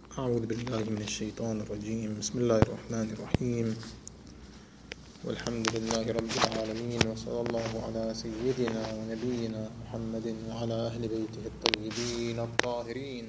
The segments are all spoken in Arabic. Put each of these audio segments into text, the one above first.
أعوذ بالله من الشيطان الرجيم. بسم الله الرحمن الرحيم، والحمد لله رب العالمين، وصلى الله على سيدنا ونبينا محمد وعلى أهل بيته الطيبين الطاهرين.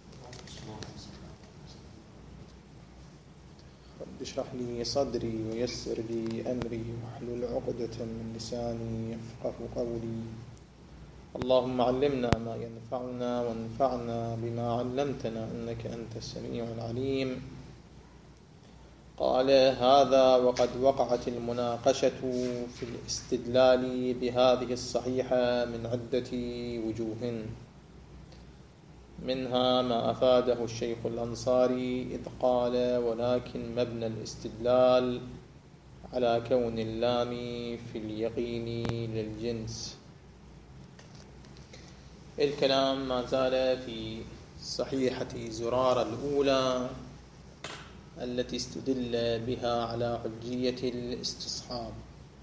رب اشرح لي صدري ويسر لي أمري واحلل عقدة من لساني يفقه قولي. اللهم علمنا ما ينفعنا وانفعنا بما علمتنا إنك أنت السميع العليم. قال هذا وقد وقعت المناقشة في الاستدلال بهذه الصحيحة من عدة وجوه، منها ما أفاده الشيخ الأنصاري إذ قال ولكن مبنى الاستدلال على كون اللام في اليقين للجنس. الكلام ما زال في صحيحة زرارة الأولى التي استدل بها على حجية الاستصحاب.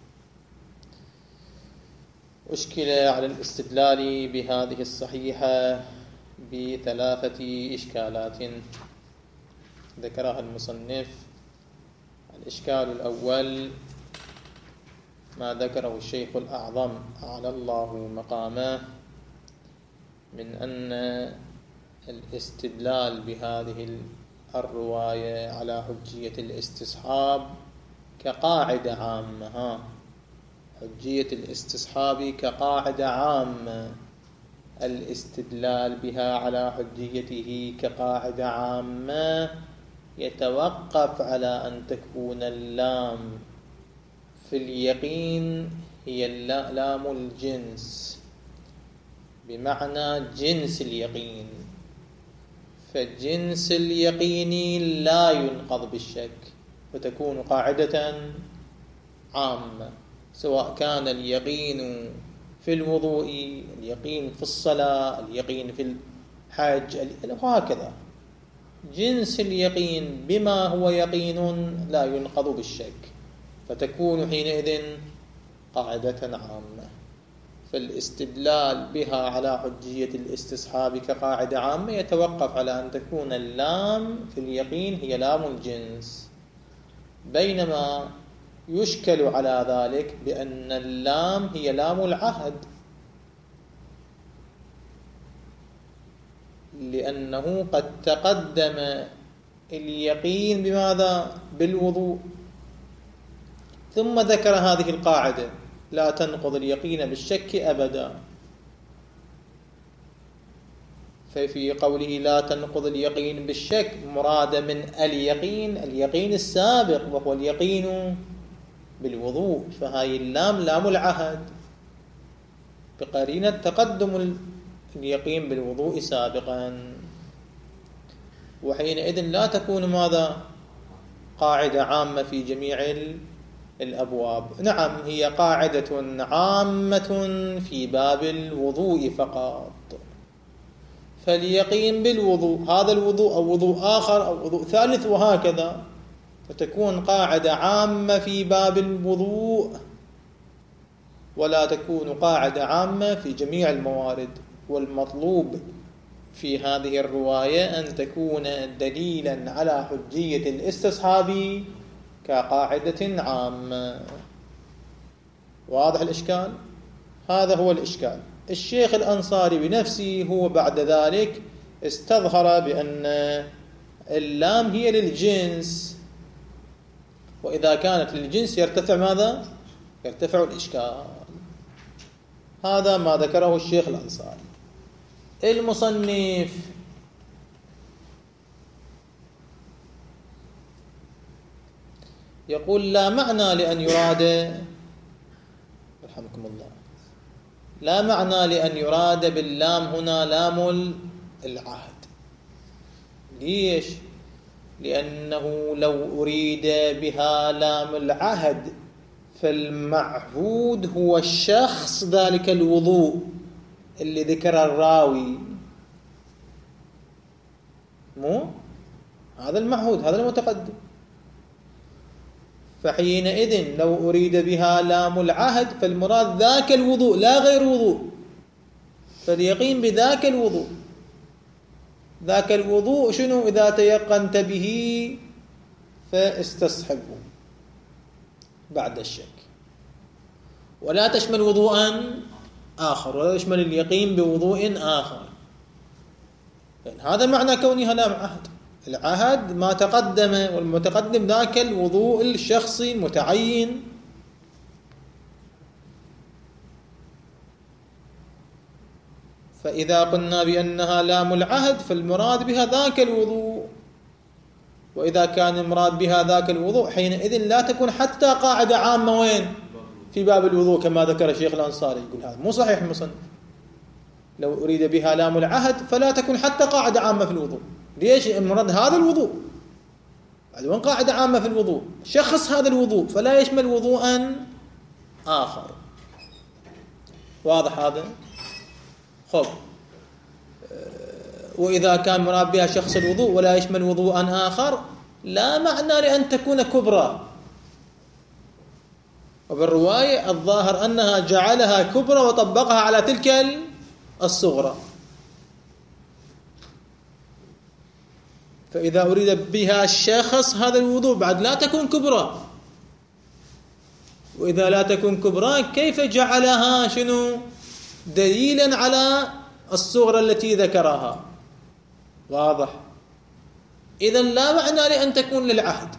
أشكل على الاستدلال بهذه الصحيحة بثلاثة إشكالات ذكرها المصنف. الإشكال الأول ما ذكره الشيخ الأعظم أعلى الله مقامه من أن الاستدلال بهذه الرواية على حجية الاستصحاب كقاعدة عامة. حجية الاستصحاب كقاعدة عامة، الاستدلال بها على حجيته كقاعدة عامة يتوقف على أن تكون اللام في اليقين هي لام الجنس، بمعنى جنس اليقين، فجنس اليقين لا ينقض بالشك، فتكون قاعدة عامة، سواء كان اليقين في الوضوء، اليقين في الصلاة، اليقين في الحج، وهكذا. جنس اليقين بما هو يقين لا ينقض بالشك، فتكون حينئذ قاعدة عامة. فالاستدلال بها على حجية الاستصحاب كقاعدة عامة يتوقف على أن تكون اللام في اليقين هي لام الجنس، بينما يشكل على ذلك بأن اللام هي لام العهد، لأنه قد تقدم اليقين بماذا؟ بالوضوء، ثم ذكر هذه القاعدة لا تنقض اليقين بالشك أبدا. ففي قوله لا تنقض اليقين بالشك مراد من اليقين السابق وهو اليقين بالوضوء، فهاي اللام لام العهد بقرينة تقدم اليقين بالوضوء سابقا، وحينئذ لا تكون ماذا؟ قاعدة عامة في جميع الأبواب. نعم، هي قاعدة عامة في باب الوضوء فقط، فاليقين بالوضوء، هذا الوضوء أو وضوء آخر أو وضوء ثالث وهكذا، فتكون قاعدة عامة في باب الوضوء ولا تكون قاعدة عامة في جميع الموارد. والمطلوب في هذه الرواية أن تكون دليلا على حجية الاستصحاب كقاعدة عامة. واضح الإشكال؟ هذا هو الإشكال. الشيخ الأنصاري بنفسه هو بعد ذلك استظهر بأن اللام هي للجنس، وإذا كانت للجنس يرتفع ماذا؟ يرتفع الإشكال. هذا ما ذكره الشيخ الأنصاري. المصنف يقول لا معنى لأن يراد، رحمكم الله، لا معنى لأن يراد باللام هنا لام العهد. ليش؟ لأنه لو أريد بها لام العهد فالمعهود هو الشخص ذلك الوضوء اللي ذكر الراوي، مو هذا المعهود، هذا المتقدم. فحينئذ لو أريد بها لام العهد فالمراد ذاك الوضوء لا غير وضوء، فاليقين بذاك الوضوء. ذاك الوضوء شنو؟ إذا تيقنت به فاستصحبه بعد الشك، ولا تشمل وضوءا آخر، ولا تشمل اليقين بوضوء آخر. يعني هذا معنى كونها لا عهد. العهد ما تقدم، والمتقدم ذاك الوضوء الشخصي المتعين. فإذا قلنا بأنها لام العهد فالمراد بها ذاك الوضوء، وإذا كان المراد بها ذاك الوضوء حينئذ لا تكون حتى قاعدة عامة وين؟ في باب الوضوء كما ذكر الشيخ الأنصاري. يقول هذا مو صحيح المصنف، لو أريد بها لام العهد فلا تكون حتى قاعدة عامة في الوضوء. ليش؟ المراد هذا الوضوء، وين قاعدة عامة في الوضوء؟ شخص هذا الوضوء فلا يشمل وضوءا آخر. واضح هذا؟ خب، وإذا كان مراد بها شخص الوضوء ولا يشمل وضوءا آخر لا معنى لأن تكون كبرى. وبالرواية الظاهر أنها جعلها كبرى وطبقها على تلك الصغرى. فإذا أريد بها الشخص هذا الوضوء بعد لا تكون كبرى، وإذا لا تكون كبرى كيف جعلها شنو؟ دليلا على الصغرى التي ذكرها. واضح؟ إذن لا معنى لأن تكون للعهد.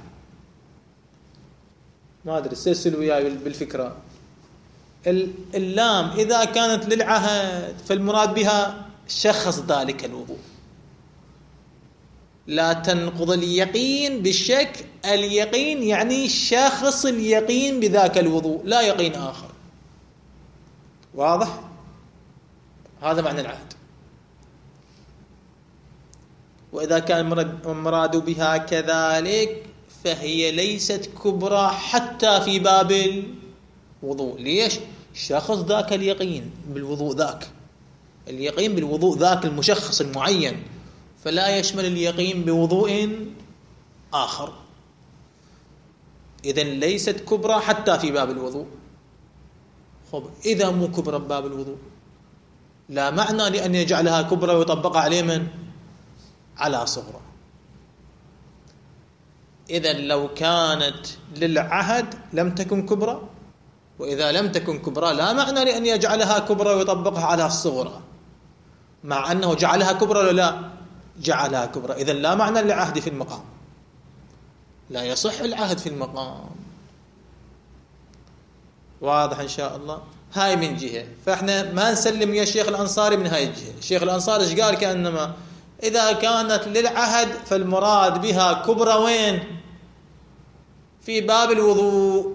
ما أدري، سلسل وياي بالفكرة. اللام إذا كانت للعهد فالمراد بها شخص ذلك الوضوء، لا تنقض اليقين بالشك. اليقين يعني شخص اليقين بذاك الوضوء، لا يقين آخر. واضح؟ هذا معنى العهد. وإذا كان المراد بها كذلك فهي ليست كبرى حتى في باب الوضوء. ليش؟ شخص ذاك اليقين بالوضوء، ذاك اليقين بالوضوء ذاك المشخص المعين، فلا يشمل اليقين بوضوء آخر. إذن ليست كبرى حتى في باب الوضوء. خب، إذا مو كبرى بباب الوضوء لا معنى لأن يجعلها كبرى ويطبق عليه من؟ على صغرى. إذن لو كانت للعهد لم تكن كبرى، وإذا لم تكن كبرى لا معنى لأن يجعلها كبرى ويطبقها على الصغرى، مع أنه جعلها كبرى ولا لا؟ جعلها كبرى. إذن لا معنى للعهد في المقام، لا يصح العهد في المقام. واضح إن شاء الله؟ هاي من جهة. فإحنا ما نسلم يا الشيخ الأنصاري من هاي الجهة. الشيخ الأنصاري إيش قال؟ كأنما إذا كانت للعهد فالمراد بها كبرى وين؟ في باب الوضوء،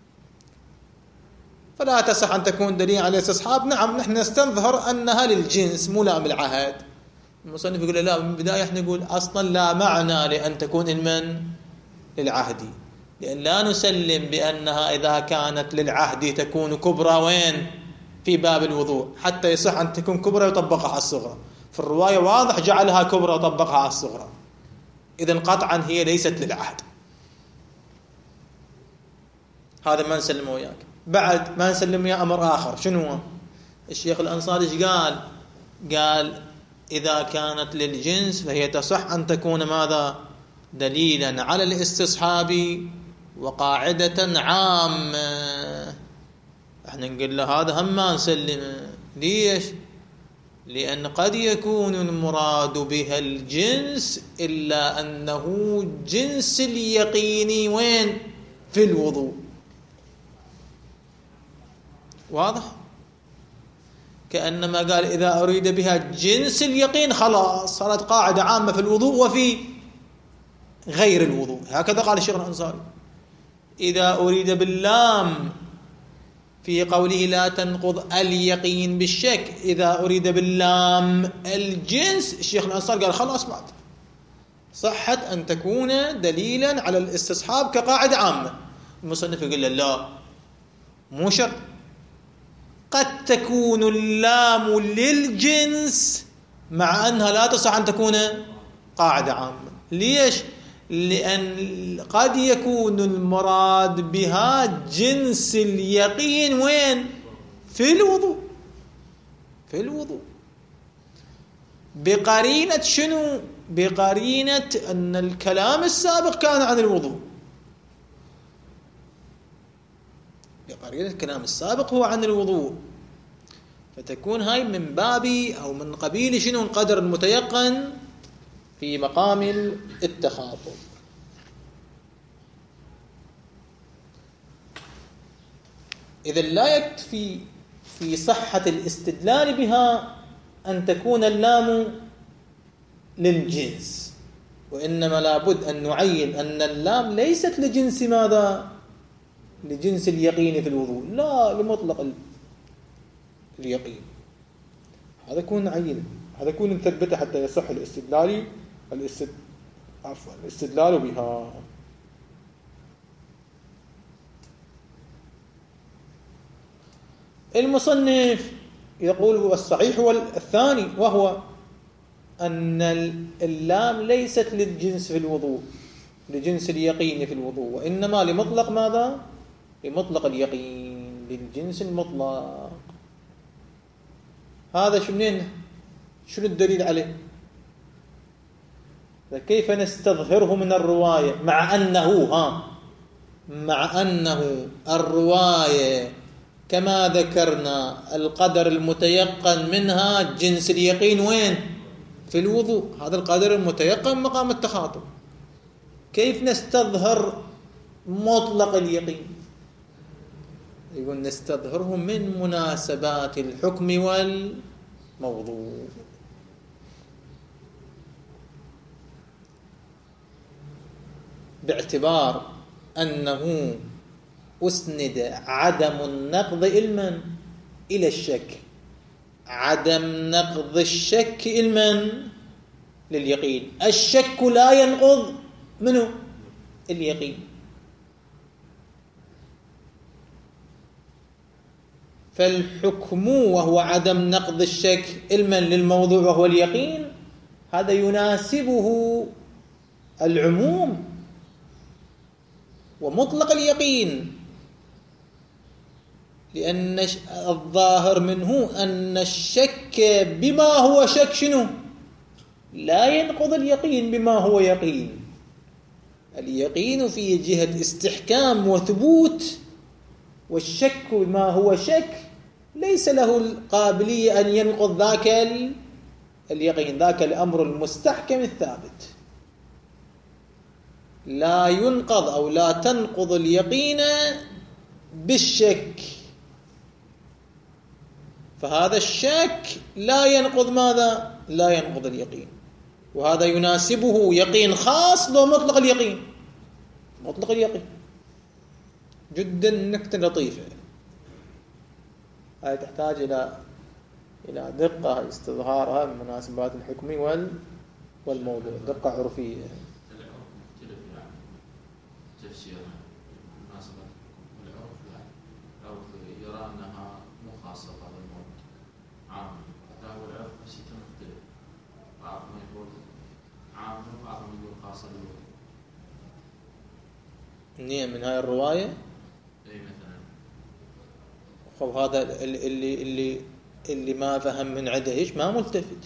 فلا تصح أن تكون دليل على الاستصحاب. نعم، نحن نستنظر أنها للجنس مو لام العهد. المصنف يقول لا، من البداية احنا نقول أصلا لا معنى لأن تكون المن للعهد، لأن لا نسلم بأنها إذا كانت للعهد تكون كبرى وين؟ في باب الوضوء، حتى يصح أن تكون كبرى ويطبقها على الصغرى. في الرواية واضح جعلها كبرى وطبقها على الصغرى، إذن قطعا هي ليست للعهد. هذا ما نسلم وياك. بعد ما نسلم ويا أمر آخر. شنو الشيخ الأنصاري إيش قال؟ قال إذا كانت للجنس فهي تصح أن تكون ماذا؟ دليلا على الاستصحاب وقاعدة عامة. احنا نقول له هذا هم ما نسلم. ليش؟ لأن قد يكون المراد بها الجنس إلا أنه جنس اليقين وين؟ في الوضوء. واضح؟ كأنما قال إذا أريد بها جنس اليقين خلاص صارت قاعدة عامة في الوضوء وفي غير الوضوء. هكذا قال الشيخ الأنصاري. إذا أريد باللام في قوله لا تنقض اليقين بالشك، إذا أريد باللام الجنس، الشيخ الأنصاري قال خلاص بعد صحت أن تكون دليلا على الاستصحاب كقاعدة عامة. المصنف يقول لا، مو شرط، قد تكون اللام للجنس مع أنها لا تصح أن تكون قاعدة عامة. ليش؟ لأن قد يكون المراد بها جنس اليقين وين؟ في الوضوء. في الوضوء. بقرينة شنو؟ بقرينة أن الكلام السابق كان عن الوضوء، بقرينة الكلام السابق هو عن الوضوء، فتكون هاي من باب أو من قبيل شنو؟ القدر المتيقن في مقام التخاطب. إذا لا يكفي في صحة الاستدلال بها أن تكون اللام للجنس، وإنما لابد أن نعين أن اللام ليست لجنس ماذا؟ لجنس اليقين في الوضوء، لا لمطلق اليقين. هذا يكون نعين، هذا يكون نثبته حتى يصح الاستدلال بها. المصنف يقول هو الصحيح والثاني، وهو أن اللام ليست للجنس في الوضوء، لجنس اليقين في الوضوء، وإنما لمطلق ماذا؟ لمطلق اليقين، للجنس المطلق. هذا شنو الدليل عليه؟ كيف نستظهره من الرواية مع أنه الرواية كما ذكرنا القدر المتيقن منها جنس اليقين وين؟ في الوضوء، هذا القدر المتيقن مقام التخاطب. كيف نستظهر مطلق اليقين؟ يقول نستظهره من مناسبات الحكم والموضوع. باعتبار أنه أسند عدم النقض علما إلى الشك، عدم نقض الشك علما لليقين، الشك لا ينقض منه اليقين. فالحكم وهو عدم نقض الشك علما للموضوع وهو اليقين، هذا يناسبه العموم ومطلق اليقين، لأن الظاهر منه أن الشك بما هو شك شنو؟ لا ينقض اليقين بما هو يقين. اليقين في جهة استحكام وثبوت، والشك بما هو شك ليس له القابلية أن ينقض ذاك اليقين، ذاك الأمر المستحكم الثابت. لا ينقض أو لا تنقض اليقين بالشك، فهذا الشك لا ينقض ماذا؟ لا ينقض اليقين، وهذا يناسبه يقين خاص لو مطلق اليقين. مطلق اليقين جدا نكتة لطيفة، هذه تحتاج إلى دقة استظهارها من مناسبات الحكم والموضوع، دقة عرفية. تفسير مناسبة العرف، العرف يرى أنها مو خاصة بهذا الموضوع، عام. هذا هو العرف بس مختلف، بعض ما يقول عام وبعض ما يقول خاصة بالوضوء. نعم، من هاي الرواية. أي مثلا خب هذا اللي ما فهم من عده ايش ما ملتفت.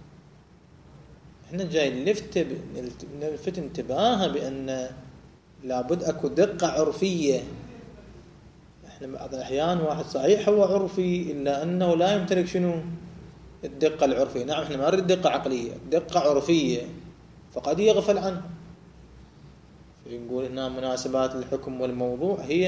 احنا جاي نلفت انتباهه بأن لابد أكو دقة عرفية. إحنا بعض الأحيان واحد صحيح هو عرفي إلا أنه لا يمتلك شنو؟ الدقة العرفية. نعم إحنا ما نريد دقة عقلية، دقة عرفية، فقد يغفل عنها. فنقول هنا مناسبات الحكم والموضوع هي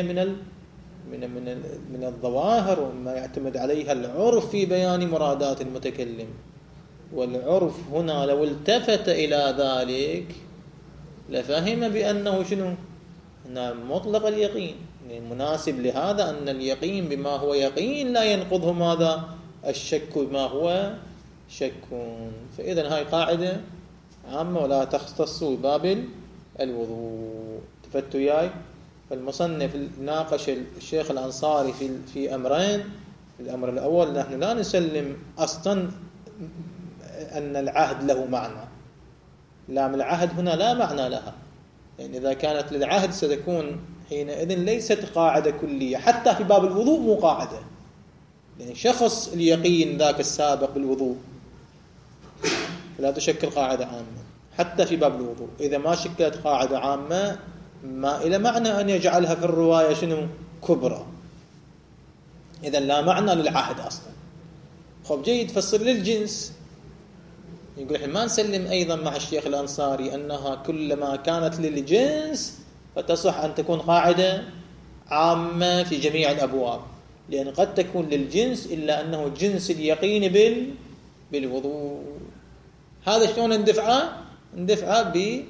من الظواهر وما يعتمد عليها العرف في بيان مرادات المتكلم. والعرف هنا لو التفت إلى ذلك لفهم بأنه شنو؟ أن مطلق اليقين مناسب لهذا، أن اليقين بما هو يقين لا ينقضه ماذا؟ الشك بما هو شك. فإذا هاي قاعدة عامة ولا تختص باب الوضوء. تفتوا ياي؟ فالمصنف ناقش الشيخ الأنصاري في أمرين. الأمر الأول نحن لا نسلم أصلا أن العهد له معنى. لام العهد هنا لا معنى لها، يعني إذا كانت للعهد ستكون حينئذ ليست قاعدة كلية، حتى في باب الوضوء مو قاعدة، يعني شخص اليقين ذاك السابق بالوضوء لا تشكل قاعدة عامة. حتى في باب الوضوء إذا ما شكلت قاعدة عامة ما إلى معنى أن يجعلها في الرواية شنو كبرى، إذا لا معنى للعهد أصلا. خب جيد، فسر للجنس. يقول إحنا ما نسلم أيضا مع الشيخ الأنصاري أنها كلما كانت للجنس فتصح أن تكون قاعدة عامة في جميع الأبواب، لأن قد تكون للجنس إلا أنه جنس اليقين بالوضوء. هذا شلون ندفعه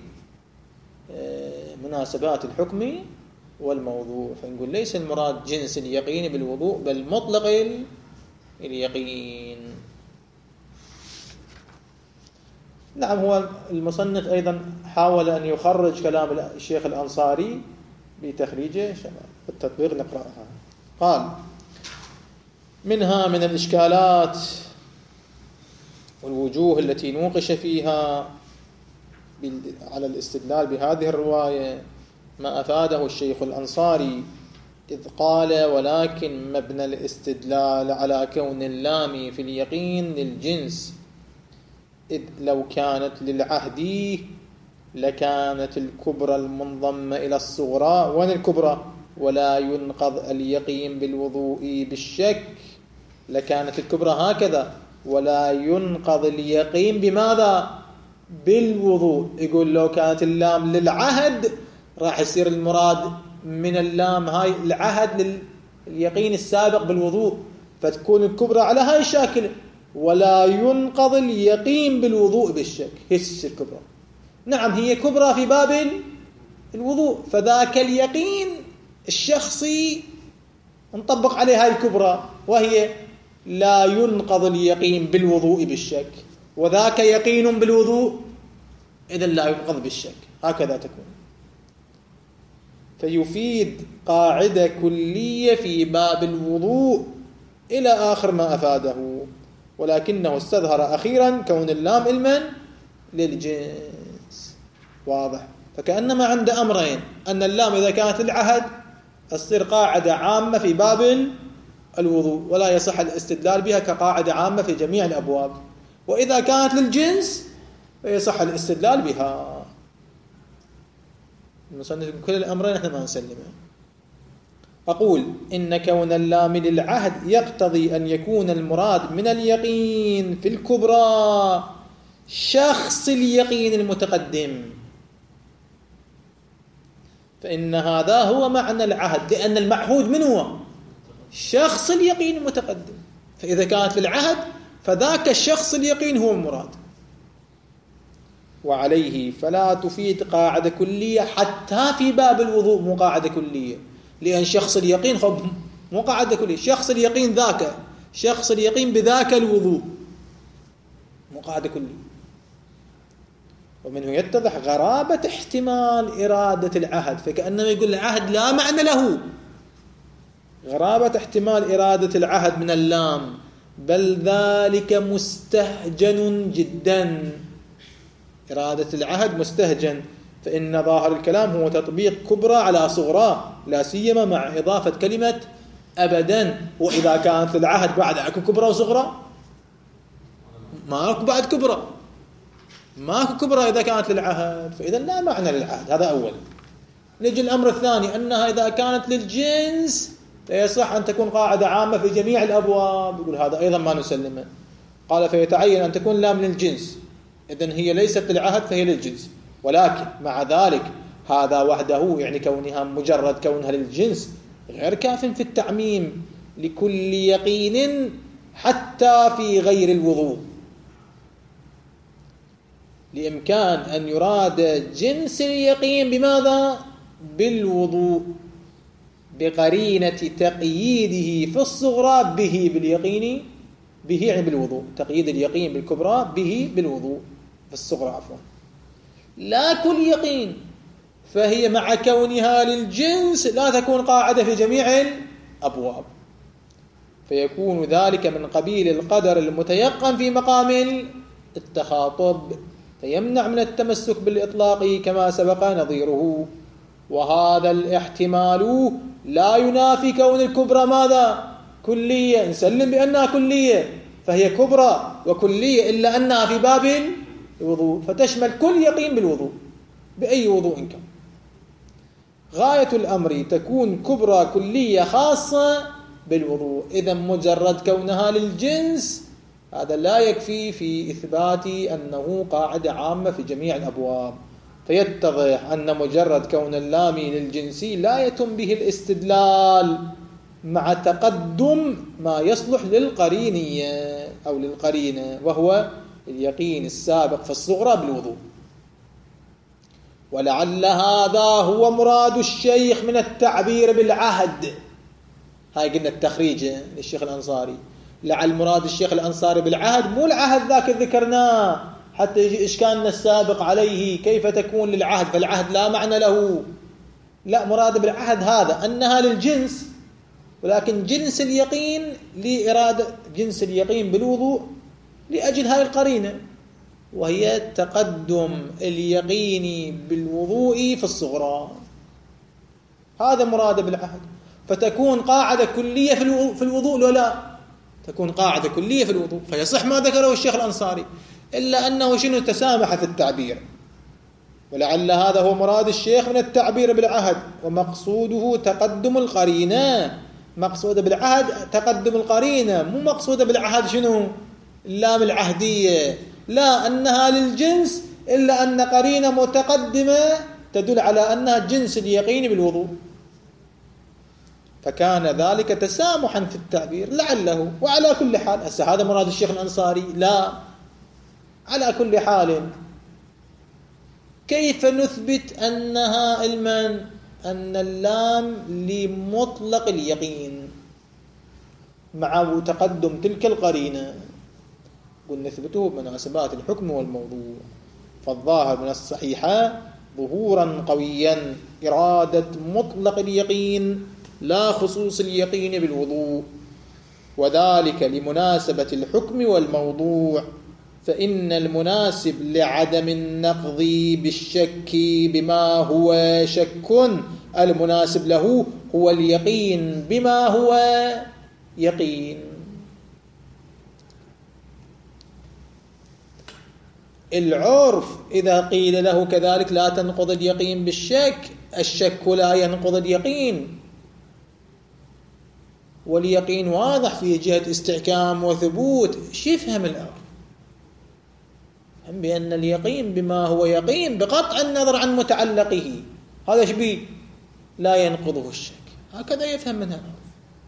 بمناسبات الحكم والموضوع. فنقول ليس المراد جنس اليقين بالوضوء بل مطلق اليقين. نعم، هو المصنف أيضا حاول أن يخرج كلام الشيخ الأنصاري بتخريجه في التطبيق نقرأها. قال: منها من الإشكالات والوجوه التي نوقش فيها على الاستدلال بهذه الرواية ما أفاده الشيخ الأنصاري إذ قال: ولكن مبنى الاستدلال على كون اللام في اليقين للجنس، إذ لو كانت للعهد لكانت الكبرى المنضمة إلى الصغرى. وين الكبرى؟ ولا ينقض اليقين بالوضوء بالشك. لكانت الكبرى هكذا، ولا ينقض اليقين بماذا؟ بالوضوء. يقول لو كانت اللام للعهد راح يصير المراد من اللام هاي العهد لليقين السابق بالوضوء، فتكون الكبرى على هاي الشاكلة. ولا ينقض اليقين بالوضوء بالشك، هي الكبرى. نعم، هي كبرى في باب الوضوء، فذاك اليقين الشخصي نطبق عليه هاي الكبرى، وهي لا ينقض اليقين بالوضوء بالشك، وذاك يقين بالوضوء إذن لا ينقض بالشك. هكذا تكون. فيفيد قاعدة كلية في باب الوضوء إلى آخر ما أفاده، ولكنه استظهر أخيرا كون اللام علما للجنس. واضح؟ فكأنما عند أمرين: أن اللام إذا كانت للعهد تصير قاعدة عامة في باب الوضوء ولا يصح الاستدلال بها كقاعدة عامة في جميع الأبواب، وإذا كانت للجنس فيصح الاستدلال بها. المصنف كل الأمرين احنا ما نسلمه. أقول: إن كون اللام للعهد يقتضي أن يكون المراد من اليقين في الكبرى شخص اليقين المتقدم، فإن هذا هو معنى العهد، لأن المعهود من هو؟ شخص اليقين المتقدم. فإذا كانت للعهد فذاك الشخص اليقين هو المراد. وعليه فلا تفيد قاعدة كلية حتى في باب الوضوء، مو قاعدة كلية، لأن شخص اليقين مو قاعدة كلية. شخص اليقين ذاك شخص اليقين بذاك الوضوء، مو قاعدة كلية. ومنه يتضح غرابة احتمال إرادة العهد، فكأنما يقول العهد لا معنى له. غرابة احتمال إرادة العهد من اللام، بل ذلك مستهجن جدا. إرادة العهد مستهجن، فإن ظاهر الكلام هو تطبيق كبرى على صغرى، لا سيما مع إضافة كلمة أبدا. وإذا كانت العهد بعد أكو كبرى وصغرى؟ ماكو بعد كبرى، ماكو كبرى إذا كانت للعهد، فإذا لا معنى للعهد. هذا أول. نجي الأمر الثاني: أنها إذا كانت للجنس فيصح أن تكون قاعدة عامة في جميع الأبواب. يقول هذا أيضا ما نسلمه. قال: فيتعين أن تكون لام للجنس، إذن هي ليست للعهد فهي للجنس. ولكن مع ذلك هذا وحده، يعني كونها مجرد كونها للجنس، غير كاف في التعميم لكل يقين حتى في غير الوضوء، لإمكان أن يراد جنس اليقين بماذا؟ بالوضوء، بقرينة تقييده في الصغرى به باليقين، به يعني بالوضوء، تقييد اليقين بالكبرى به بالوضوء في الصغرى عفوا. لا كل يقين، فهي مع كونها للجنس لا تكون قاعدة في جميع الأبواب، فيكون ذلك من قبيل القدر المتيقن في مقام التخاطب، فيمنع من التمسك بالإطلاق كما سبق نظيره. وهذا الاحتمال لا ينافي كون الكبرى ماذا؟ كلية. نسلم بأنها كلية، فهي كبرى وكلية، إلا أنها في باب الوضوء، فتشمل كل يقين بالوضوء بأي وضوء كان. غاية الأمر تكون كبرى كلية خاصة بالوضوء. إذا مجرد كونها للجنس هذا لا يكفي في إثبات أنه قاعدة عامة في جميع الأبواب، فيتضح أن مجرد كون اللام للجنسي لا يتم به الاستدلال مع تقدم ما يصلح للقرينية أو للقرينة، وهو اليقين السابق في الصغرى بالوضوء. ولعل هذا هو مراد الشيخ من التعبير بالعهد. هاي قلنا التخريج للشيخ الأنصاري. لعل مراد الشيخ الأنصاري بالعهد مو العهد ذاك ذكرناه حتى يجي إشكالنا السابق عليه كيف تكون للعهد، فالعهد لا معنى له. لا، مراد بالعهد هذا أنها للجنس، ولكن جنس اليقين لإرادة جنس اليقين بالوضوء لأجل هاي القرينة، وهي تقدم اليقين بالوضوء في الصغرى. هذا مراد بالعهد. فتكون قاعدة كلية في الوضوء ولا تكون قاعدة كلية في الوضوء، فيصح ما ذكره الشيخ الأنصاري، إلا أنه شنو تسامح في التعبير. ولعل هذا هو مراد الشيخ من التعبير بالعهد، ومقصوده تقدم القرينة. مقصود بالعهد تقدم القرينة، مو مقصود بالعهد شنو اللام العهدية، لا، أنها للجنس إلا أن قرينة متقدمة تدل على أنها جنس اليقين بالوضوء، فكان ذلك تسامحا في التعبير لعله. وعلى كل حال هذا مراد الشيخ الأنصاري، لا، على كل حال كيف نثبت أنها أن اللام لمطلق اليقين مع تقدم تلك القرينة؟ قل نثبته بمناسبات الحكم والموضوع. فالظاهر من الصحيحة ظهورا قويا إرادة مطلق اليقين لا خصوص اليقين بالوضوء، وذلك لمناسبة الحكم والموضوع. فإن المناسب لعدم النقض بالشك بما هو شك المناسب له هو اليقين بما هو يقين. العرف إذا قيل له كذلك لا تنقض اليقين بالشك، الشك لا ينقض اليقين، واليقين واضح في جهة استحكام وثبوت. شو يفهم العرف؟ بأن اليقين بما هو يقين بقطع النظر عن متعلقه، هذا شبيه لا ينقضه الشك، هكذا يفهم منها العرف.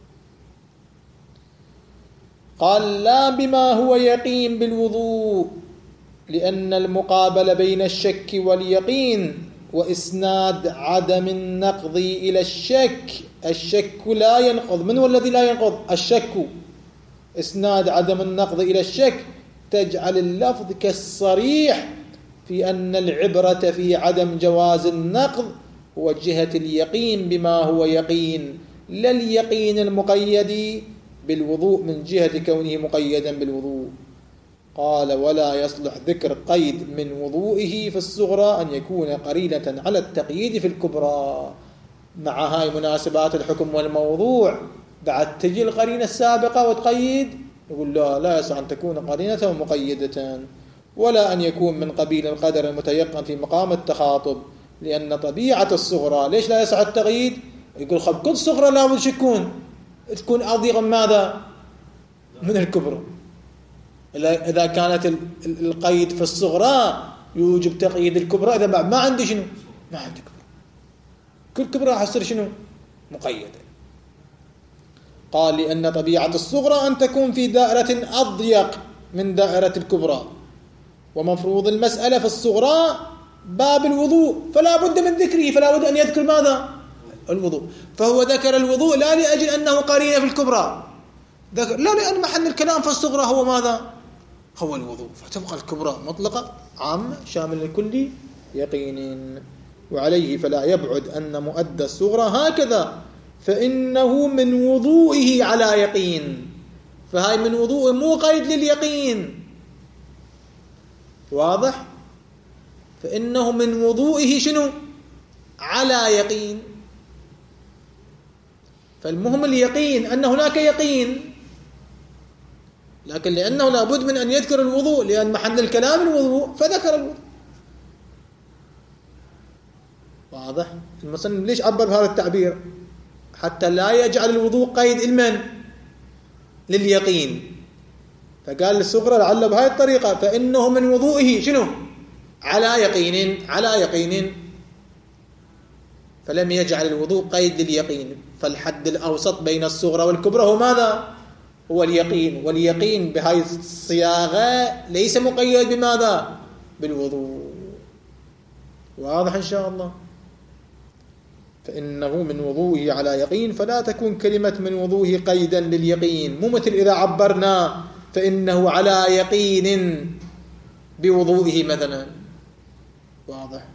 قال لا بما هو يقين بالوضوء، لأن المقابلة بين الشك واليقين وإسناد عدم النقض إلى الشك لا ينقض. من هو الذي لا ينقض؟ الشك. إسناد عدم النقض إلى الشك تجعل اللفظ كالصريح في أن العبرة في عدم جواز النقض هو جهة اليقين بما هو يقين، لا اليقين المقيد بالوضوء من جهة كونه مقيدا بالوضوء. قال ولا يصلح ذكر قيد من وضوئه في الصغرى أن يكون قرينة على التقييد في الكبرى. مع هاي مناسبات الحكم والموضوع بعد تجي القرينة السابقة وتقيد، يقول لا يصح أن تكون قرينة مقيدة، ولا أن يكون من قبيل القدر المتيقن في مقام التخاطب، لأن طبيعة الصغرى ليش لا يصح التقييد؟ يقول خب كل صغرى لا بد تكون أضيق من من الكبرى. إذا كانت القيد في الصغرى يوجب تقييد الكبرى، إذا ما عندي شنو؟ ما عندي كبرى، كل كبرى حصير شنو؟ مقيدة. قال لأن طبيعة الصغرى أن تكون في دائرة أضيق من دائرة الكبرى، ومفروض المسألة في الصغرى باب الوضوء، فلا بد من ذكره، فلا بد أن يذكر ماذا؟ الوضوء. فهو ذكر الوضوء لا لأجل أنه قرينة في الكبرى، لا، لأن محل الكلام في الصغرى هو ماذا؟ هو الوضوء، فتبقى الكبرى مطلقة عامة شامل لكل يقين. وعليه فلا يبعد أن مؤدى الصغرى هكذا، فإنه من وضوئه على يقين، فهاي من وضوء مو قيد لليقين، واضح؟ فإنه من وضوئه شنو؟ على يقين. فالمهم اليقين أن هناك يقين، لكن لأنه لابد من أن يذكر الوضوء لأن محل الكلام الوضوء فذكر الوضوء. واضح؟ المصنف ليش عبر بهذا التعبير؟ حتى لا يجعل الوضوء قيد المن لليقين، فقال للصغرى لعل بهذه الطريقة فإنه من وضوئه شنو؟ على يقين، فلم يجعل الوضوء قيد لليقين. فالحد الأوسط بين الصغرى والكبرى هو ماذا؟ هو اليقين، واليقين بهذه الصياغة ليس مقيد بماذا؟ بالوضوء. واضح إن شاء الله؟ فإنه من وضوئه على يقين، فلا تكون كلمة من وضوئه قيدا لليقين، مو مثل إذا عبرنا فإنه على يقين بوضوئه مثلا. واضح؟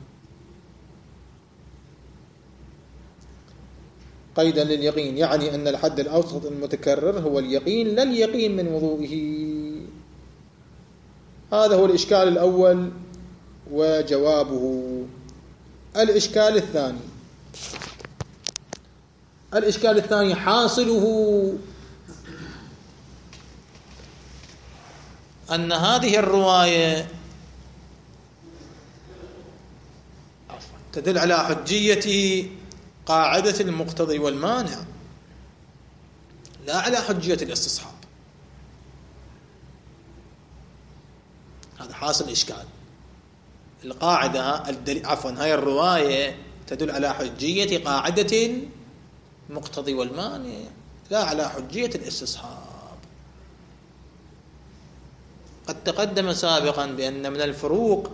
قيدا لليقين يعني أن الحد الأوسط المتكرر هو اليقين لا اليقين من وضوئه. هذا هو الإشكال الأول وجوابه. الإشكال الثاني حاصله أن هذه الرواية تدل على حجية قاعدة المقتضي والمانع لا على حجية الاستصحاب. هذا حاصل إشكال. القاعدة هاي الرواية تدل على حجية قاعدة المقتضي والمانع لا على حجية الاستصحاب. قد تقدم سابقا بأن من الفروق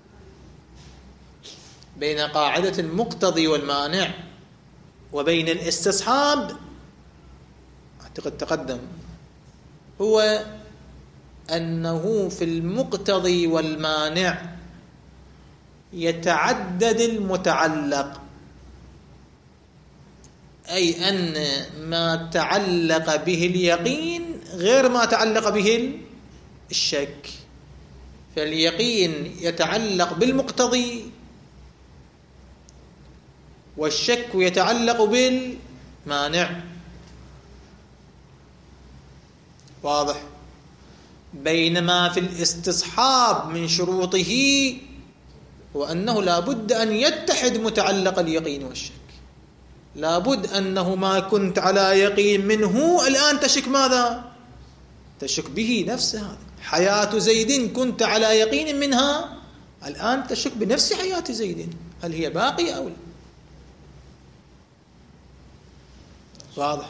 بين قاعدة المقتضي والمانع وبين الاستصحاب، أعتقد تقدم، هو أنه في المقتضي والمانع يتعدد المتعلق، أي أن ما تعلق به اليقين غير ما تعلق به الشك. فاليقين يتعلق بالمقتضي والشك يتعلق بالمانع. واضح؟ بينما في الاستصحاب من شروطه هو أنه لا بد أن يتحد متعلق اليقين والشك. لا بد أنه ما كنت على يقين منه الآن تشك ماذا؟ تشك به نفسه. حياة زيد كنت على يقين منها، الآن تشك بنفس حياة زيد هل هي باقية أو لا. واضح؟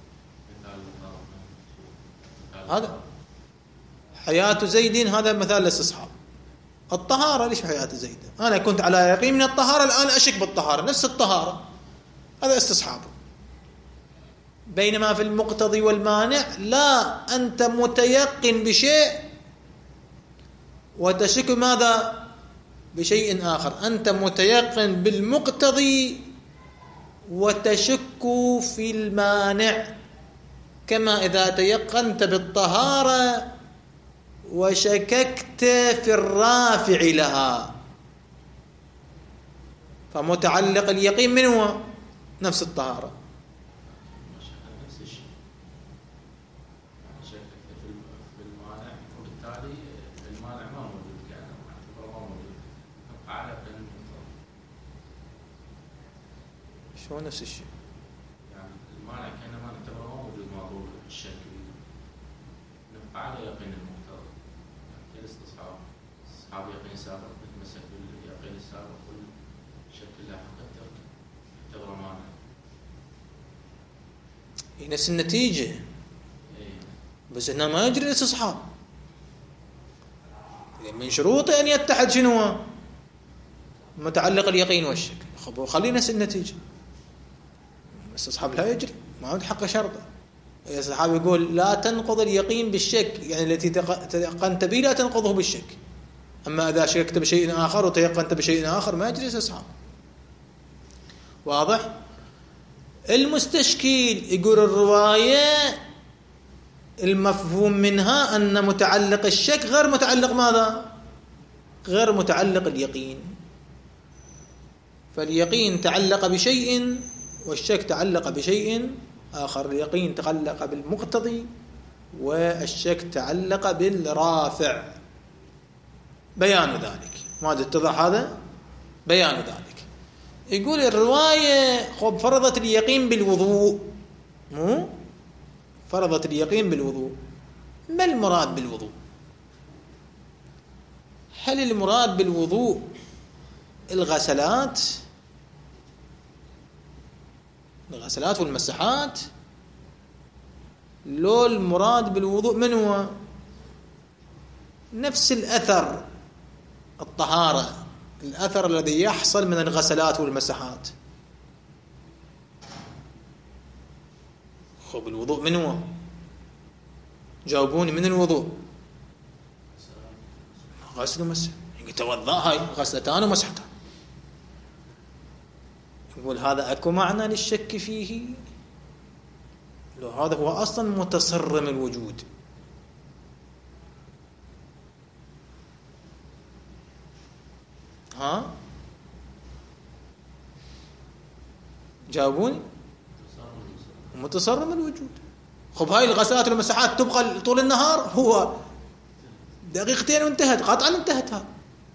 هذا حياة زيد هذا مثال الاستصحاب. الطهارة ليش حياة زيد؟ أنا كنت على يقين من الطهارة الآن أشك بالطهارة، نفس الطهارة، هذا استصحاب. بينما في المقتضي والمانع لا، أنت متيقن بشيء وتشك ماذا؟ بشيء آخر. أنت متيقن بالمقتضي وتشك في المانع، كما إذا تيقنت بالطهارة وشككت في الرافع لها. فمتعلق اليقين من هو؟ نفس الطهارة. شو نفس الشيء؟ يعني المانع كأنما نعتبره موجود موضوع الشك، نبقى على يقين المقتضى. يعني الاستصحاب يقين سابق يتمسك باليقين السابق والشك اللاحق يعتبره مانع. هي نفس النتيجة، بس هنا ما يجري الاستصحاب. من شروطه أن يتحد شنو؟ متعلق اليقين والشك. خلينا نفس النتيجة. الاستصحاب لا يجري، ما عنده حق شرطه. الاستصحاب يقول لا تنقض اليقين بالشك، يعني التي تيقنت به لا تنقضه بالشك. أما إذا شككت بشيء آخر وتيقنت بشيء آخر ما يجري استصحاب. واضح؟ المستشكيل يقول الرواية المفهوم منها أن متعلق الشك غير متعلق ماذا؟ غير متعلق اليقين. فاليقين تعلق بشيء والشك تعلق بشيء آخر. اليقين تعلق بالمقتضي والشك تعلق بالرافع. بيان ذلك ما اتضح هذا؟ بيان ذلك. يقول الرواية خب فرضت اليقين بالوضوء، مو فرضت اليقين بالوضوء. ما المراد بالوضوء؟ هل المراد بالوضوء الغسلات والمسحات، لو المراد بالوضوء من هو نفس الأثر الطهارة، الأثر الذي يحصل من الغسلات والمسحات؟ خب الوضوء من هو؟ جاوبوني، من الوضوء؟ غسل ومسح. توضأ هاي غسلتان ومسحتان. يقول هذا اكو معنى للشك فيه؟ لو هذا هو اصلا متصرم الوجود. ها جاوبوني. متصرم الوجود. خب هاي الغسلات والمسحات تبقى طول النهار؟ هو دقيقتين وانتهت، قطعا انتهت. هذا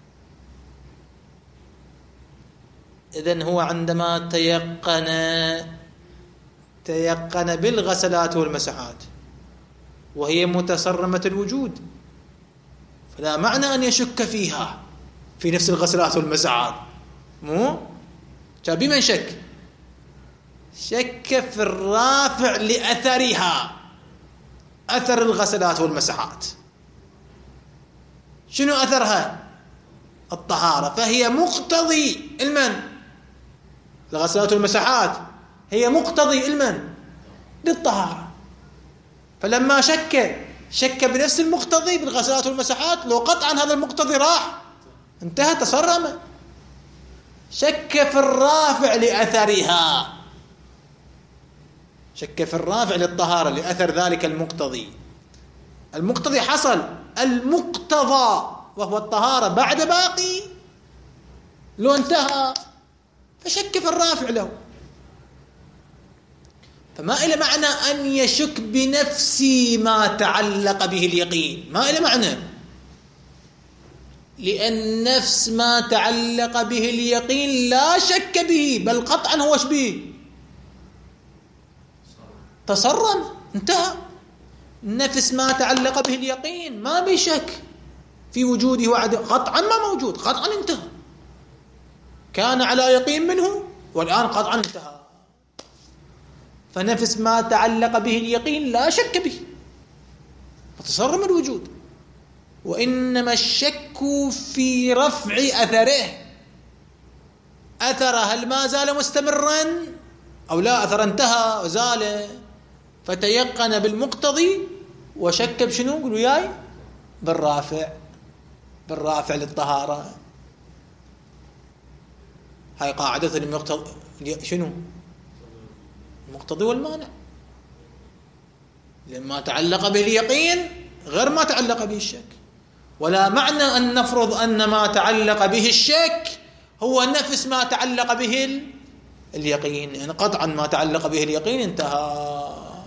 إذن هو عندما تيقن بالغسلات والمسحات وهي متصرمة الوجود، فلا معنى أن يشك فيها في نفس الغسلات والمسحات. مو بمن شك؟ شك في الرافع لأثرها، أثر الغسلات والمسحات. شنو أثرها؟ الطهارة. فهي مقتضي المن؟ الغسلات والمسحات هي مقتضي المن؟ للطهارة. فلما شك بنفس المقتضي بالغسلات والمسحات، لو قطعا هذا المقتضي راح انتهى، تصرم. شك في الرافع لأثرها، شك في الرافع للطهارة لأثر ذلك المقتضي. المقتضي حصل، المقتضى وهو الطهارة بعد باقي لو انتهى، فشك في الرافع له. فما إلى معنى أن يشك بنفس ما تعلق به اليقين، ما إلى معنى، لأن نفس ما تعلق به اليقين لا شك به، بل قطعا هو به تصرم، انتهى. نفس ما تعلق به اليقين ما بشك في وجوده وعدمه، قطعا ما موجود، قطعا انتهى. كان على يقين منه والآن قطعا انتهى. فنفس ما تعلق به اليقين لا شك به، فتصرم الوجود. وإنما الشك في رفع أثره. أثره هل ما زال مستمرا أو لا؟ أثر انتهى وزال، فتيقن بالمقتضي وشك بشنو؟ قلوا وياي بالرافع للطهارة. هاي قاعدة المقتضي شنو؟ المقتضي والمانع. لما تعلق به اليقين غير ما تعلق به الشك. ولا معنى أن نفرض أن ما تعلق به الشك هو نفس ما تعلق به اليقين، يعني قطعا ما تعلق به اليقين انتهى.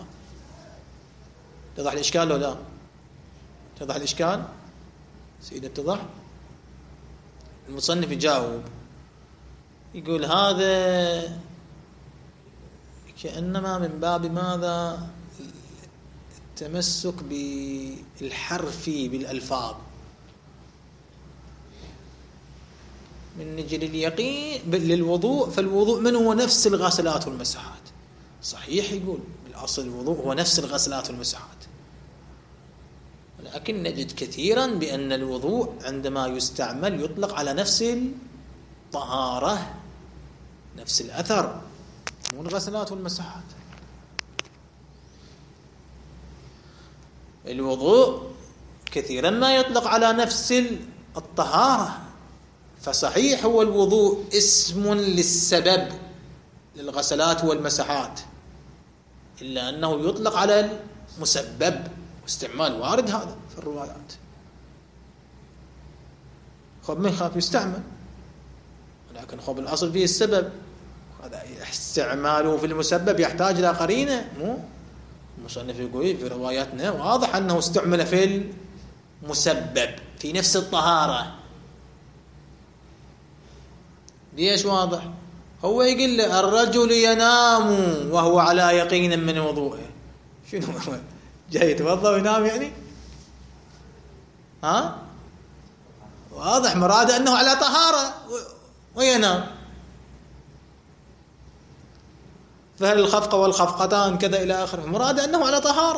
اتضح الإشكال ولا لا؟ اتضح الإشكال؟ سيدي اتضح؟ المصنف يجاوب يقول هذا كأنما من باب ماذا؟ التمسك بالحرف بالألفاظ. من نجل اليقين للوضوء، فالوضوء من هو نفس الغسلات والمسحات. صحيح، يقول بالأصل الوضوء هو نفس الغسلات والمسحات، ولكن نجد كثيرا بأن الوضوء عندما يستعمل يطلق على نفس الطهارة، نفس الأثر، مو الغسلات والمسحات. الوضوء كثيرا ما يطلق على نفس الطهارة. فصحيح هو الوضوء اسم للسبب للغسلات والمسحات، إلا أنه يطلق على المسبب، واستعمال وارد هذا في الروايات. خب ما يخاف يستعمل، ولكن خب الأصل فيه السبب. هذا استعماله في المسبب يحتاج إلى قرينة، مو المصنف يقول في رواياتنا واضح أنه استعمل في المسبب في نفس الطهارة. ليش واضح؟ هو يقول الرجل ينام وهو على يقين من وضوءه. شنو جاي يتوضا وينام يعني؟ ها؟ واضح مراده أنه على طهارة وينام. فهل الخفقة والخفقتان كذا إلى آخره، مراده أنه على طهارة،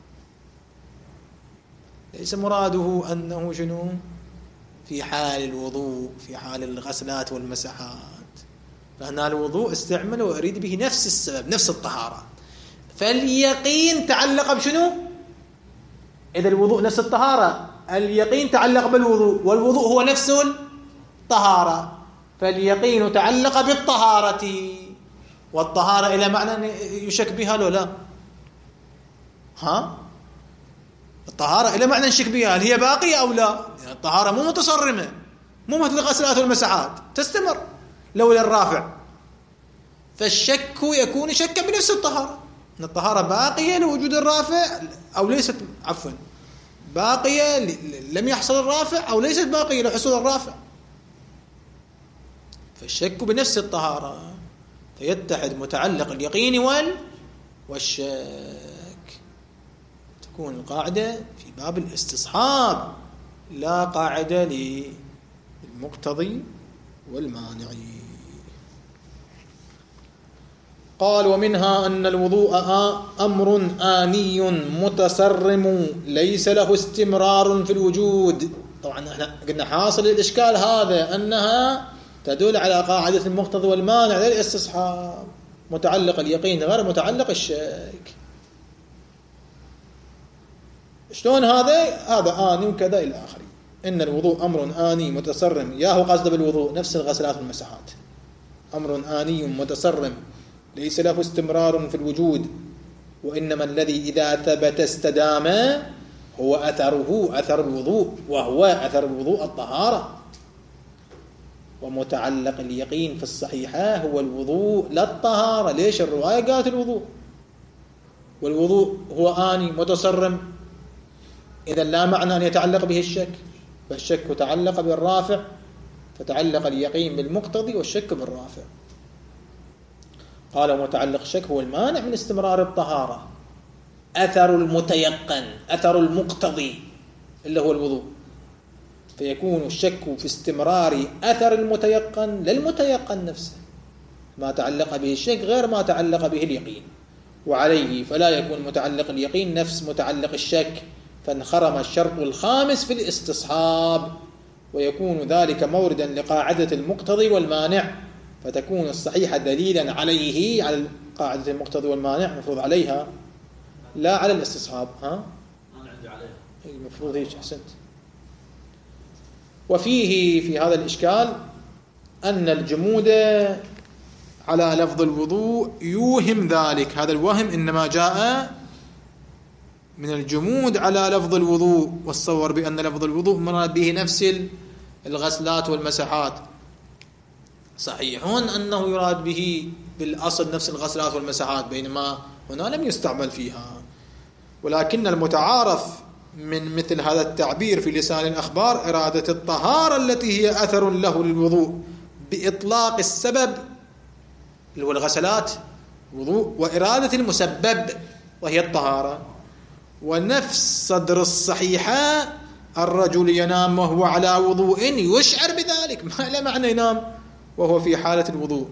ليس مراده أنه شنو في حال الوضوء، في حال الغسلات والمسحات. فهنا الوضوء استعمل وأريد به نفس السبب، نفس الطهارة. فاليقين تعلق بشنو؟ إذا الوضوء نفس الطهارة، اليقين تعلق بالوضوء، والوضوء هو نفس الطهارة، فاليقين تعلق بالطهارة، والطهارة إلى معنى يشك بها لو لا؟ ها؟ الطهارة إلى معنى نشك بها، هل هي باقية أو لا؟ يعني الطهارة مو متصرمة، مو مثل الغسلات والمسحات تستمر لولا الرافع. فالشك يكون شكا بنفس الطهارة، أن الطهارة باقية لوجود الرافع أو ليست، عفوا باقية لم يحصل الرافع أو ليست باقية لحصول الرافع. فالشك بنفس الطهارة، فيتحد متعلق اليقين والشك. تكون القاعدة في باب الاستصحاب، لا قاعدة للمقتضي والمانع. قال ومنها أن الوضوء أمر آني متسرم ليس له استمرار في الوجود. طبعا احنا قلنا حاصل الإشكال هذا أنها تدل على قاعدة المقتضي والمانع للاستصحاب، متعلق اليقين غير متعلق الشك. شلون هذا آني وكذا إلى آخره. إن الوضوء أمر آني متسرم، ياهو قصد بالوضوء نفس الغسلات والمسحات، أمر آني متسرم ليس له استمرار في الوجود، وإنما الذي إذا ثبت استدام هو أثر الوضوء، وهو أثر الوضوء الطهارة. ومتعلق اليقين في الصحيحة هو الوضوء لا الطهارة. ليش الرواية قالت الوضوء؟ والوضوء هو آني متسرم، إذا لا معنى أن يتعلق به الشك، فالشك تعلق بالرافع، فتعلق اليقين بالمقتضي والشك بالرافع. قال متعلق الشك هو المانع من استمرار الطهارة، أثر المتيقن، أثر المقتضي اللي هو الوضوء، فيكون الشك في استمرار أثر المتيقن للمتيقن نفسه، ما تعلق به الشك غير ما تعلق به اليقين. وعليه فلا يكون متعلق اليقين نفس متعلق الشك، فانخرم الشرط الخامس في الاستصحاب، ويكون ذلك موردا لقاعدة المقتضي والمانع، فتكون الصحيحة دليلا عليه، على قاعدة المقتضي والمانع مفروض عليها لا على الاستصحاب. أنا عندي عليها المفروض هيك. أحسنت. وفيه في هذا الإشكال أن الجمود على لفظ الوضوء يوهم ذلك، هذا الوهم إنما جاء من الجمود على لفظ الوضوء، والصور بأن لفظ الوضوء مراد به نفس الغسلات والمسحات. صحيحون أنه يراد به بالأصل نفس الغسلات والمسحات، بينما هنا لم يستعمل فيها. ولكن المتعارف من مثل هذا التعبير في لسان الأخبار إرادة الطهارة التي هي أثر له للوضوء بإطلاق السبب اللي هو الغسلات وضوء، وإرادة المسبب وهي الطهارة. ونفس صدر الصحيحة الرجل ينام وهو على وضوء يشعر بذلك، ما له معنى ينام وهو في حالة الوضوء.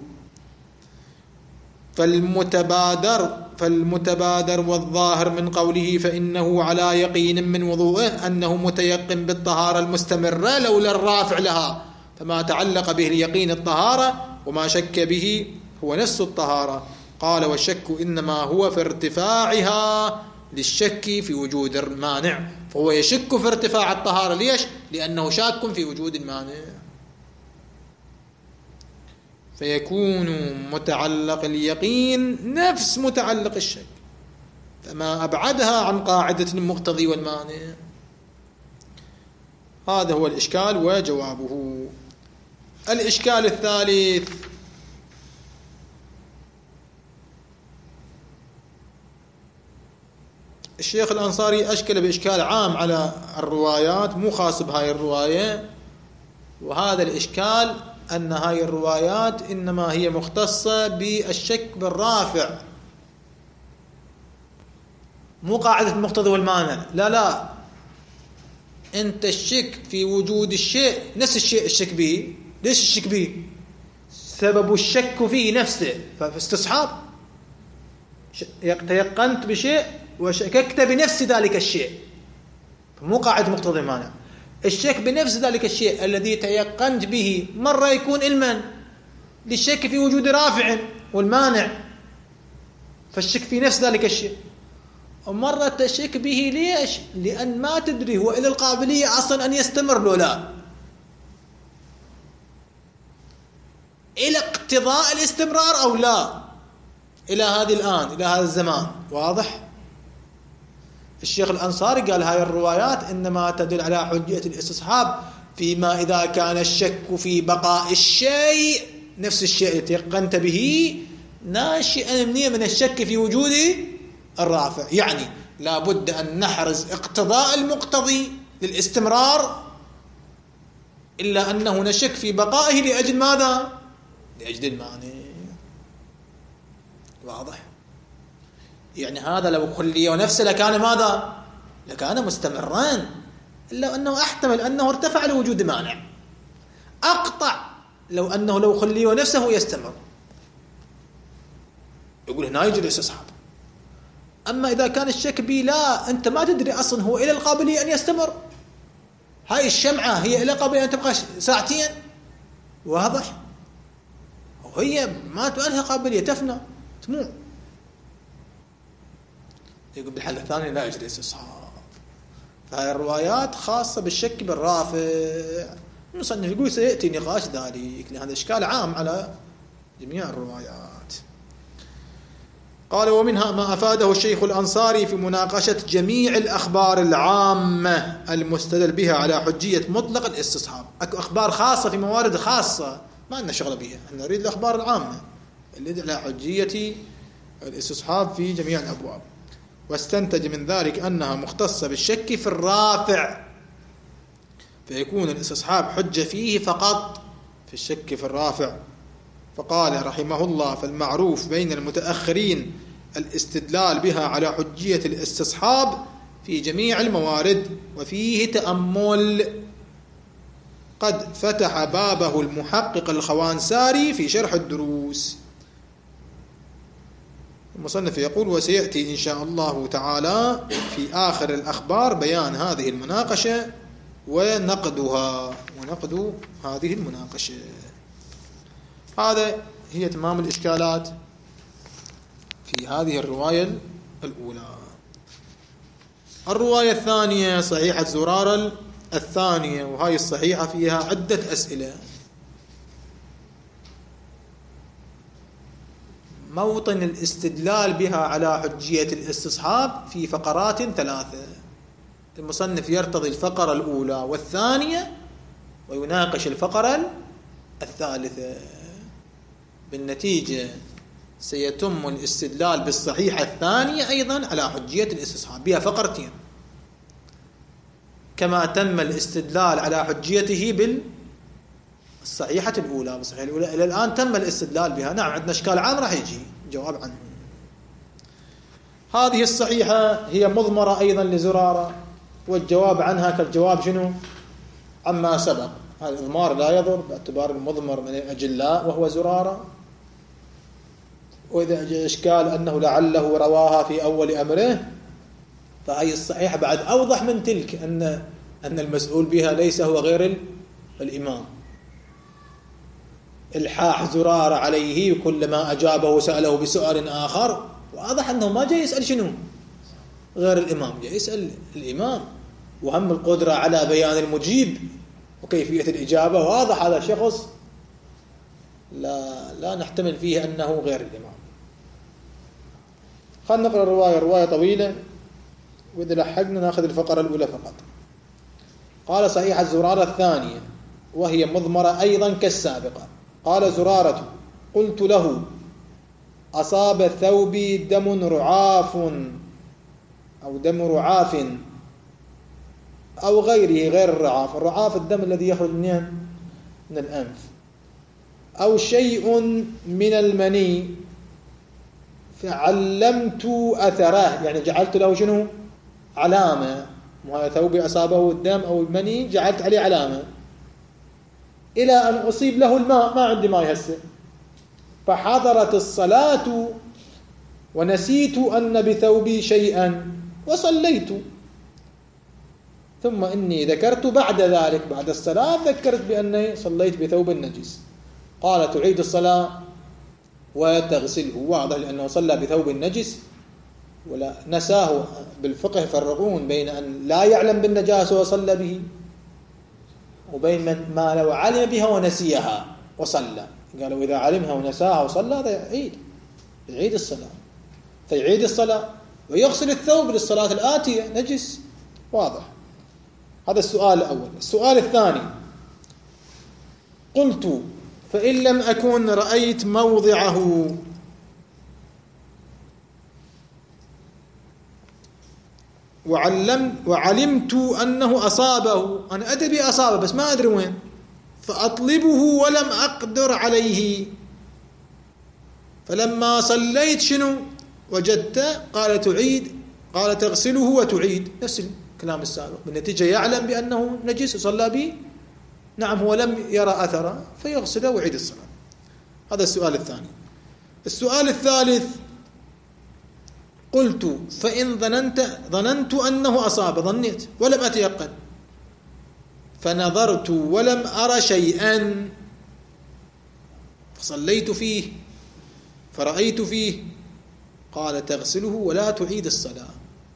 فالمتبادر والظاهر من قوله فإنه على يقين من وضوءه أنه متيقن بالطهارة المستمرة لولا الرافع لها، فما تعلق به اليقين الطهارة، وما شك به هو نفس الطهارة. قال والشك إنما هو في ارتفاعها للشك في وجود المانع، فهو يشك في ارتفاع الطهارة. ليش؟ لأنه شاك في وجود المانع، فيكون متعلق اليقين نفس متعلق الشك، فما أبعدها عن قاعدة المقتضي والمانع. هذا هو الإشكال وجوابه. الإشكال الثالث الشيخ الأنصاري أشكل بإشكال عام على الروايات، مو خاص بهاي الرواية، وهذا الإشكال أن هاي الروايات إنما هي مختصة بالشك بالرافع، مو قاعدة المقتضى والمانع. لا، أنت الشك في وجود الشيء نفس الشيء الشك به. ليش الشك به؟ سبب الشك فيه نفسه، فاستصحاب تيقنت بشيء وشككت بنفس ذلك الشيء، فمو قاعدة مقتضى المانع. الشك بنفس ذلك الشيء الذي تيقنت به مرة يكون علما للشك في وجود رافع والمانع، فالشك في نفس ذلك الشيء. ومرة تشك به ليش؟ لأن ما تدري هو إلى القابلية أصلا أن يستمر لو لا، إلى اقتضاء الاستمرار أو لا، إلى هذه الآن، إلى هذا الزمان. واضح؟ الشيخ الأنصاري قال هاي الروايات إنما تدل على حجية الاستصحاب فيما إذا كان الشك في بقاء الشيء نفس الشيء الذي تيقنت به ناشئا من الشك في وجود الرافع. يعني لا بد أن نحرز اقتضاء المقتضي للاستمرار، إلا أنه نشك في بقائه لأجل ماذا؟ لأجل المانع. واضح؟ يعني هذا لو خلي ونفسه لكان ماذا؟ لكان مستمرا، إلا أنه احتمل أنه ارتفع لوجود مانع. أقطع لو أنه لو خلي ونفسه يستمر، يقول هنا يجري الاستصحاب. أما إذا كان الشك بي لا، أنت ما تدري أصلا هو إلى القابلية أن يستمر. هاي الشمعة هي إلى القابلية أن تبقى ساعتين. واضح؟ وهي ما لها قابلية، تفنى تموت. يقول بالحالة الثانية لا يجري استصحاب. فهذه الروايات خاصة بالشك بالرافع. المصنف يقول سيأتي نقاش ذلك، لأن هذا إشكال عام على جميع الروايات. قال ومنها ما أفاده الشيخ الأنصاري في مناقشة جميع الأخبار العامة المستدل بها على حجية مطلق الاستصحاب. أكو أخبار خاصة في موارد خاصة ما لنا شغل بها، احنا نريد الأخبار العامة اللي على حجية الاستصحاب في جميع الأبواب. واستنتج من ذلك أنها مختصة بالشك في الرافع، فيكون الاستصحاب حجة فيه فقط، في الشك في الرافع. فقال رحمه الله فالمعروف بين المتأخرين الاستدلال بها على حجية الاستصحاب في جميع الموارد، وفيه تأمل. قد فتح بابه المحقق الخوانساري في شرح الدروس. المصنف يقول وسيأتي إن شاء الله تعالى في آخر الأخبار بيان هذه المناقشة ونقد هذه المناقشة. هذا هي تمام الإشكالات في هذه الرواية الأولى. الرواية الثانية صحيحة زرارة الثانية، وهاي الصحيحة فيها عدة أسئلة. موطن الاستدلال بها على حجية الاستصحاب في فقرات 3. المصنف يرتضي الفقرة الأولى والثانية ويناقش الفقرة الثالثة. بالنتيجة سيتم الاستدلال بالصحيحة الثانية أيضا على حجية الاستصحاب، بها فقرتين، كما تم الاستدلال على حجيته بالصحيحة الأولى. بالصحيحة الأولى إلى الآن تم الاستدلال بها. نعم عندنا إشكال عام راح يجي جواب عنه. هذه الصحيحة هي مضمرة أيضا لزرارة، والجواب عنها كالجواب شنو؟ عما سبق. هذا الإضمار لا يضر باعتبار المضمر من الأجلاء وهو زرارة. وإذا جاء إشكال أنه لعله رواها في أول أمره، فهي الصحيحة بعد أوضح من تلك، أن المسؤول بها ليس هو غير الإمام. الحاح زرارة عليه وكلما أجابه سأله بسؤال آخر، واضح أنه ما جاي يسأل شنو غير الإمام، جاي يسأل الإمام. وهم القدرة على بيان المجيب وكيفية الإجابة، واضح هذا شخص لا نحتمل فيه أنه غير الإمام. خلنا نقرأ الرواية طويلة، وإذا لحقنا نأخذ الفقرة الأولى فقط. قال صحيحة زرارة الثانية وهي مضمرة أيضا كالسابقة. قال زرارة قلت له أصاب ثوبي دم رعاف أو دم رعاف أو غيره، غير الرعاف. الرعاف الدم الذي يخرج من الأنف، أو شيء من المني فعلمت أثره، يعني جعلت له شنو؟ علامة. ثوبي أصابه الدم أو المني جعلت عليه علامة، إلى أن أصيب له الماء، ما عندي ماء هسه، فحضرت الصلاة ونسيت أن بثوبي شيئا وصليت، ثم إني ذكرت بعد ذلك بعد الصلاة ذكرت بأني صليت بثوب النجس. قال تعيد الصلاة وتغسله. واضح لأنه صلى بثوب النجس ولا نساه. بالفقه يفرقون بين أن لا يعلم بالنجاسة وصلى به، وبين ما لو علم بها ونسيها وصلى. قالوا إذا علمها ونساها وصلى هذا يعيد الصلاة، فيعيد الصلاة ويغسل الثوب للصلاة الآتية نجس. واضح. هذا السؤال الأول. السؤال الثاني: قلت فإن لم أكن رأيت موضعه وعلمت أنه أصابه، أنا أدري أصابه بس ما أدري وين، فأطلبه ولم أقدر عليه، فلما صليت شنو وجدت؟ قال تعيد، قال تغسله وتعيد، نفس الكلام السابق. بالنتيجة يعلم بأنه نجس وصلى به، نعم هو لم يرى أثره فيغسله ويعيد الصلاة. هذا السؤال الثاني. السؤال الثالث: قلت فإن ظننت أنه أصاب، ظنيت ولم أتيقن، فنظرت ولم أرى شيئا فصليت فيه فرأيت فيه، قال تغسله ولا تعيد الصلاة.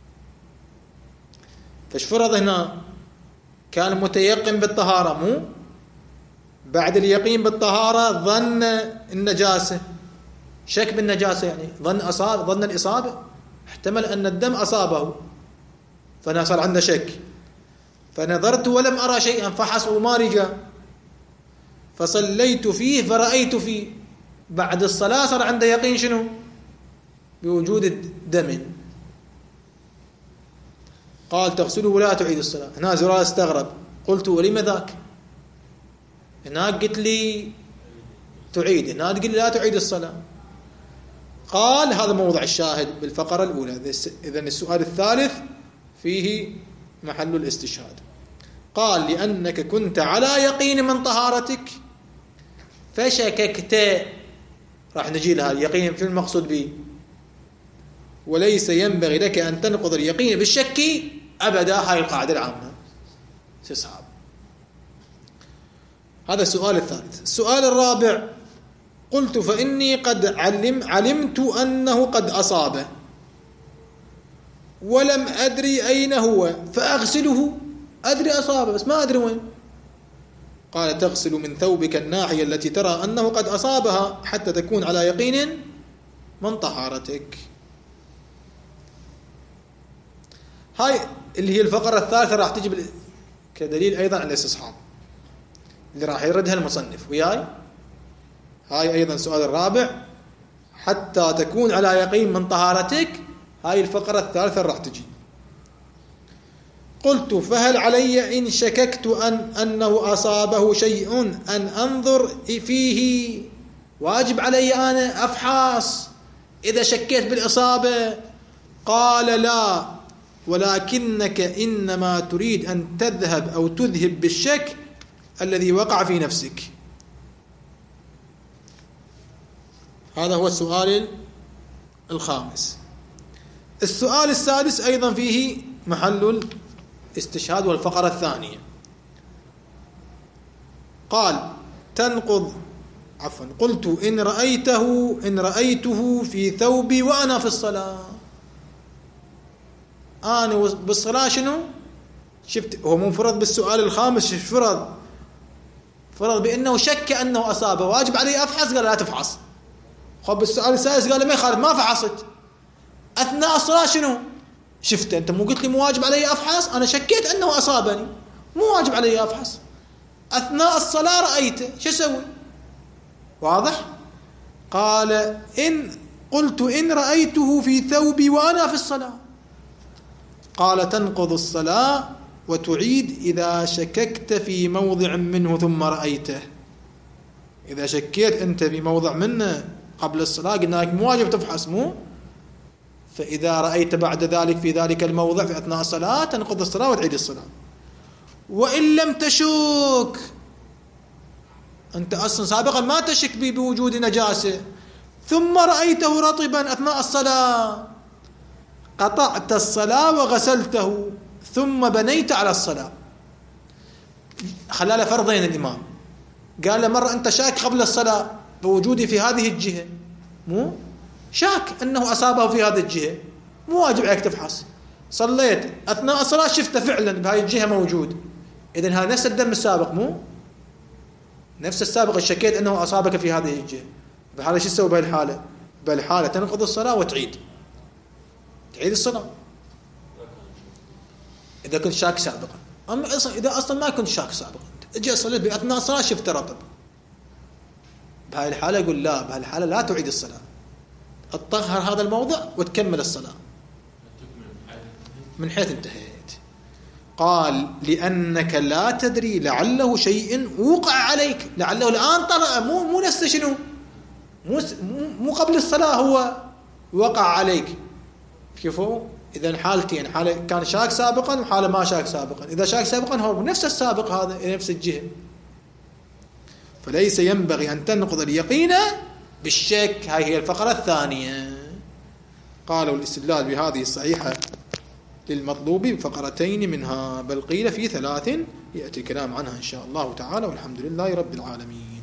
فايش فرض هنا؟ كان متيقن بالطهارة، مو بعد اليقين بالطهارة ظن النجاسة، شك بالنجاسة، يعني ظن الإصابة، احتمل أن الدم أصابه فصار عنده شك. فنظرت ولم أرى شيئا، فحص وما رجع، فصليت فيه فرأيت فيه. بعد الصلاة صار عنده يقين شنو؟ بوجود الدم. قال تغسله ولا تعيد الصلاة. هنا زرار استغرب، قلت ولم ذاك؟ هناك قلت لي تعيد، هناك قلت لي لا تعيد الصلاة. قال هذا موضع الشاهد بالفقرة الأولى. إذن السؤال الثالث فيه محل الاستشهاد. قال لأنك كنت على يقين من طهارتك فشككت، راح نجي لها اليقين في المقصود به، وليس ينبغي لك أن تنقض اليقين بالشك أبدا. هاي القاعدة العامة ستصحاب. هذا السؤال الثالث. السؤال الرابع: قلت فإني قد علمت أنه قد أصابه ولم أدري أين هو، فأغسله. أدري أصابه بس ما أدري وين. قال تغسل من ثوبك الناحية التي ترى أنه قد أصابها حتى تكون على يقين من طهارتك. هاي اللي هي الفقرة الثالثة راح تجي كدليل أيضا على الاستصحاب اللي راح يردها المصنف وياي. هاي أيضا السؤال الرابع: حتى تكون على يقين من طهارتك. هاي الفقرة الثالثة راح تجي. قلت فهل علي إن شككت أنه أصابه شيء أن أنظر فيه؟ واجب علي أنا أفحص إذا شكيت بالإصابة؟ قال لا، ولكنك إنما تريد أن تذهب أو تذهب بالشك الذي وقع في نفسك. هذا هو السؤال الخامس. السؤال السادس أيضا فيه محل الاستشهاد والفقرة الثانية. قال قلت إن رأيته في ثوبي وأنا في الصلاة. أنا بالصلاة شنو شفت؟ هو منفرد بالسؤال الخامس. فرض بأنه شك أنه أصابه، واجب علي أفحص؟ قال لا تفحص. خب بالسؤال السادس قال ما يخالف، ما فحصت أثناء الصلاة. شنو شفت أنت؟ مو قلت لي مو واجب علي أفحص؟ أنا شكيت أنه أصابني، مو واجب علي أفحص. أثناء الصلاة رأيته، شو أسوي؟ واضح؟ قال قلت إن رأيته في ثوبي وأنا في الصلاة. قال تنقض الصلاة وتعيد إذا شككت في موضع منه ثم رأيته. إذا شكيت أنت في موضع منه قبل الصلاة قلنا لك مو واجب تفحص، مو، فإذا رأيت بعد ذلك في ذلك الموضع في أثناء الصلاة تنقض الصلاة وتعيد الصلاة. وإن لم تشك، أنت أصلا سابقا ما تشك بوجود نجاسة ثم رأيته رطبا أثناء الصلاة، قطعت الصلاة وغسلته ثم بنيت على الصلاة. خلال فرضين الإمام قال له مرة أنت شاك قبل الصلاة بوجودي في هذه الجهة، مو شاك أنه أصابه في هذه الجهة، مو واجب عليك تفحص. صليت أثناء الصلاة شفته فعلا بهذه الجهة موجود، إذن هذا نفس الدم السابق، مو نفس السابق شكيت أنه أصابك في هذه الجهة. بهذا شو تسوي بهالحالة؟ بهالحالة تنقض الصلاة وتعيد الصلاة إذا كنت شاك سابقا. أما إذا أصلا ما كنت شاك سابقا أجي أصلي بأثناء الصلاة شفت رطب، بهاي الحالة يقول لا، بهاي الحالة لا تعيد الصلاة، تطهر هذا الموضع وتكمل الصلاة من حيث انتهيت. قال لأنك لا تدري لعله شيء وقع عليك، لعله الآن طرأ، مو نفس شنو، مو قبل الصلاة هو وقع عليك. شوفوا إذا حالتين، حالة كان شاك سابقا وحالة ما شاك سابقا. إذا شاك سابقا هو نفس السابق هذا نفس الجهة، فليس ينبغي أن تنقض اليقين بالشك. هاي هي الفقرة الثانية. قالوا الاستدلال بهذه الصحيحة للمطلوب بفقرتين منها، بل قيل في 3 يأتي كلام عنها إن شاء الله تعالى، والحمد لله رب العالمين.